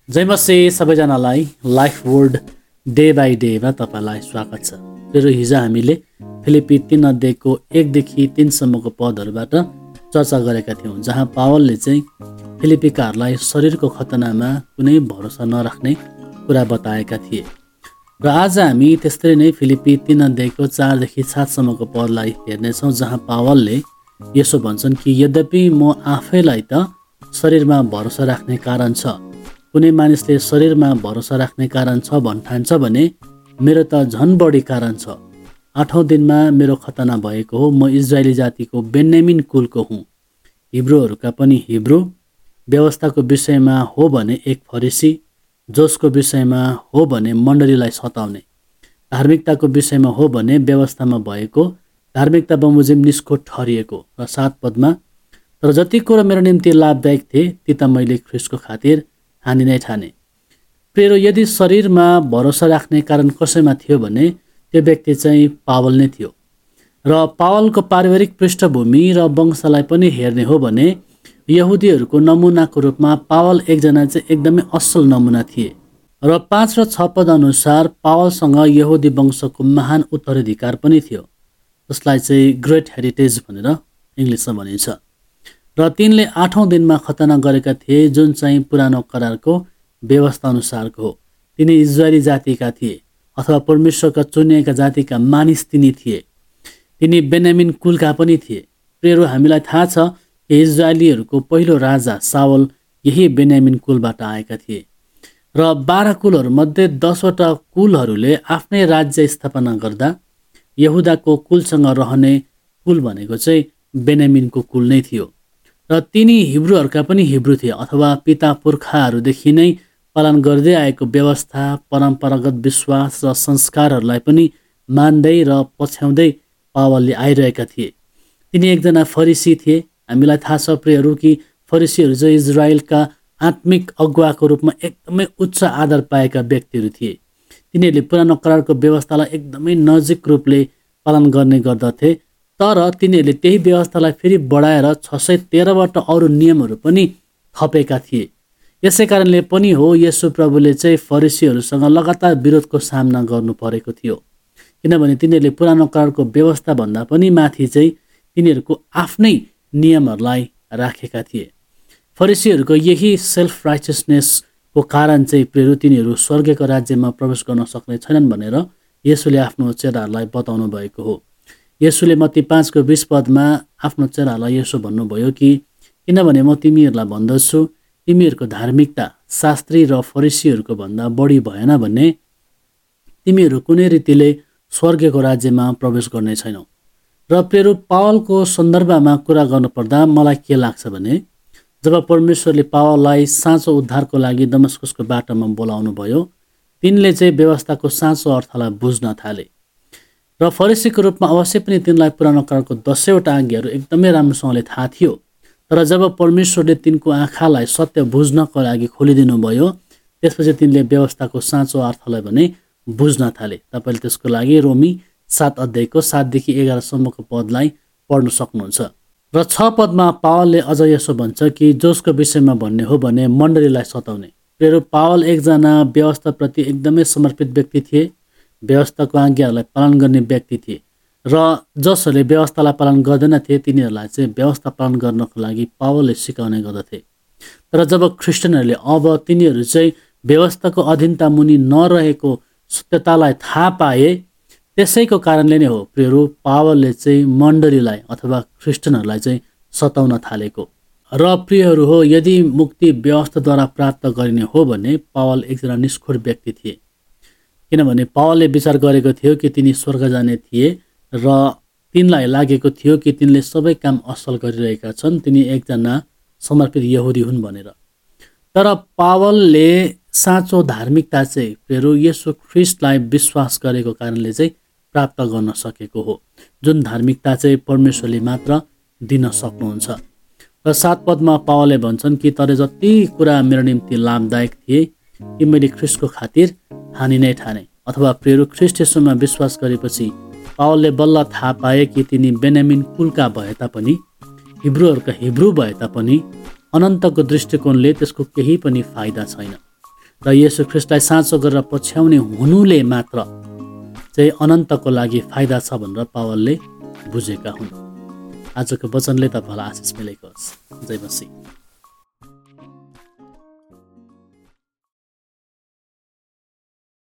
जय मसिह सबैजनालाई life word day by डेमा तपाईँलाई स्वागत छ। तेरो हिजो हामीले फिलिपी 3 अध्यायको 1 देखि 3 सम्मको पदहरूबाट चर्चा गरेका थियौँ, जहाँ पावलले चाहिँ फिलिपीकाहरूलाई शरीरको खतनामा कुनै भरोसा नराख्ने कुरा बताएका थिए। र आज हामी त्यस्तै नै फिलिपी 3 अध्यायको 4 देखि 7 सम्मको पदलाई हेर्नेछौँ, जहाँ पावलले यसो भन्छन् कि यद्यपि म आफैलाई त शरीरमा भरोसा राख्ने कारण छ, कुनै मानिसले शरीरमा भरोसा राख्ने कारण छ भन्ठान्छ भने मेरो त झन् बढी कारण छ। 8औं दिनमा मेरो खतना भएको हो। म इजरायली जातिको बेन्यामिन कुलको हुँ, हिब्रूहरूका पनि हिब्रू, व्यवस्थाको विषयमा हो भने एक फरिसी, जोसको विषयमा हो भने मण्डलीलाई सताउने, धार्मिकताको विषयमा हो भने व्यवस्थामा भएको धार्मिकता बमोजिम निस्को ठहरिएको। र 7 पदमा, तर जति कुरा मेरो निम्ति लाभदायक थिए ती त मैले ख्रिस्टको खातिर हानि नै ठाने। प्रिय, यदि शरीरमा भरोसा राख्ने कारण कसैमा थियो भने त्यो व्यक्ति चाहिँ पावल नै थियो। र पावलको पारिवारिक पृष्ठभूमि र वंशलाई पनि हेर्ने हो भने यहुदीहरूको नमुनाको रूपमा पावल एकजना चाहिँ एकदमै असल नमुना थिए। र 5 र 6 पद अनुसार पावलसँग यहुदी वंशको महान उत्तराधिकार पनि थियो, जसलाई चाहिँ ग्रेट हेरिटेज भनेर इङ्ग्लिसमा भनिन्छ। र तिनले 8औं दिनमा खतना गरेका थिए, जुन चाहिँ पुरानो करारको व्यवस्था अनुसारको हो। तिनी इजरायली जातिका थिए, अथवा परमेश्वरका चुनिएका जातिका मानिस तिनी थिए। तिनी बेन्यामिन कुलका पनि थिए। प्रियहरू, हामीलाई थाहा छ कि इजरायलीहरूको पहिलो राजा साउल यही बेन्यामिन कुलबाट आएका थिए। र 12 कुलहरूमध्ये 10वटा कुलहरूले आफ्नै राज्य स्थापना गर्दा यहुदाको कुलसँग रहने कुल भनेको चाहिँ बेन्यामिनको कुल नै थियो। र तिनी हिब्रूहरूका पनि हिब्रू थिए, अथवा पिता पुर्खाहरूदेखि नै पालन गर्दै आएको व्यवस्था, परम्परागत विश्वास र संस्कारहरूलाई पनि मान्दै र पछ्याउँदै पावलले आइरहेका थिए। तिनी एकजना फरिसी थिए। हामीलाई थाहा छ प्रियहरू कि फरिसीहरू चाहिँ इजरायलका आत्मिक अगुवाको रूपमा एकदमै उच्च आदर पाएका व्यक्तिहरू थिए। तिनीहरूले पुरानो करारको व्यवस्थालाई एकदमै नजिक रूपले पालन गर्ने गर्दथे, तर तिनीहरूले त्यही व्यवस्थालाई फेरि बढाएर 613वटा अरू नियमहरू पनि थपेका थिए। यसै कारणले पनि हो येशू प्रभुले चाहिँ फरिसीहरूसँग लगातार विरोधको सामना गर्नु परेको थियो, किनभने तिनीहरूले पुरानो करारको व्यवस्था भन्दा पनि माथि चाहिँ तिनीहरूको आफ्नै नियमहरूलाई राखेका थिए। फरिसीहरूको यही सेल्फ राइचियसनेसको कारण चाहिँ प्रियहरू तिनीहरू स्वर्गको राज्यमा प्रवेश गर्न सक्ने छैनन् भनेर येशूले आफ्नो चेलाहरूलाई बताउनु भएको हो। येशूले मत्ती 5:20 पदमा आफ्नो चेलाहरूलाई यसो भन्नुभयो कि किनभने म तिमीहरूलाई भन्दछु, तिमीहरूको धार्मिकता शास्त्री र फरिसीहरूको भन्दा बढी भएन भने तिमीहरू कुनै रीतिले स्वर्गको राज्यमा प्रवेश गर्ने छैनौ। र प्रियहरू, पावलको सन्दर्भमा कुरा गर्नुपर्दा मलाई के लाग्छ भने जब परमेश्वरले पावललाई साँचो उद्धारको लागि दमस्कसको बाटोमा बोलाउनु भयो, तिनले चाहिँ व्यवस्थाको साँचो अर्थलाई बुझ्न थाले। र फरिसीको रूपमा अवश्य पनि तिनलाई पुरानो करारको 10वटा आज्ञाहरू एकदमै राम्रोसँगले थाहा थियो। तर जब परमेश्वरले तिनको आँखालाई सत्य बुझ्नको लागि खोलिदिनु भयो, त्यसपछि तिनले व्यवस्थाको साँचो अर्थलाई भने बुझ्न थाले। तपाईँले त्यसको लागि रोमी 7 अध्यायको 7 देखि 11 सम्मको पदलाई पढ्न सक्नुहुन्छ। र 6 पदमा पावलले अझ यसो भन्छ कि जोसको विषयमा भन्ने हो भने मण्डलीलाई सताउने। प्रियहरू, पावल एकजना व्यवस्थाप्रति एकदमै समर्पित व्यक्ति थिए, व्यवस्थाको आज्ञाहरूलाई पालन गर्ने व्यक्ति थिए। र जसहरूले व्यवस्थालाई पालन गर्दैनथे तिनीहरूलाई चाहिँ व्यवस्था पालन गर्नको लागि पावलले सिकाउने गर्दथे। तर जब ख्रिस्टियनहरूले अब तिनीहरू चाहिँ व्यवस्थाको अधीनता मुनि नरहेको सत्यतालाई थाहा पाए, त्यसैको कारणले नै हो प्रियहरू पावलले चाहिँ मण्डलीलाई अथवा ख्रिस्टियनहरूलाई चाहिँ सताउन थालेको। र प्रियहरू हो, यदि मुक्ति व्यवस्थाद्वारा प्राप्त गरिने हो भने पावल एकजना निष्ठुर व्यक्ति थिए, किनभने पावलले विचार गरेको थियो कि तिनी स्वर्ग जाने थिए र तिनलाई लागेको थियो कि तिनले सबै काम असल गरिरहेका छन्, तिनी एकजना समर्पित यहुदी हुन् भनेर। तर पावलले साँचो धार्मिकता चाहिँ प्रियहरू येशू ख्रिस्टलाई विश्वास गरेको कारणले चाहिँ प्राप्त गर्न सकेको हो, जुन धार्मिकता चाहिँ परमेश्वरले मात्र दिन सक्नुहुन्छ। र 7 पदमा पावलले भन्छन् कि तर जति कुरा मेरो निम्ति लाभदायक थिए ती मैले ख्रिस्टको खातिर हानि नै ठाने। अथवा प्रियहरू, ख्रिस्ट येशूमा विश्वास गरेपछि पावलले बल्ल थाहा पाए कि तिनी बेन्यामिन कुलका भए तापनि, हिब्रूहरूका हिब्रू भए तापनि अनन्तको दृष्टिकोणले त्यसको केही पनि फाइदा छैन। र येशू ख्रीष्टलाई साँचो गरेर पछ्याउने हुनुले मात्र चाहिँ अनन्तको लागि फाइदा छ भनेर पावलले बुझेका हुन्। आजको वचनले तपाईँलाई आशिष मिलेको होस्। जय मसीह।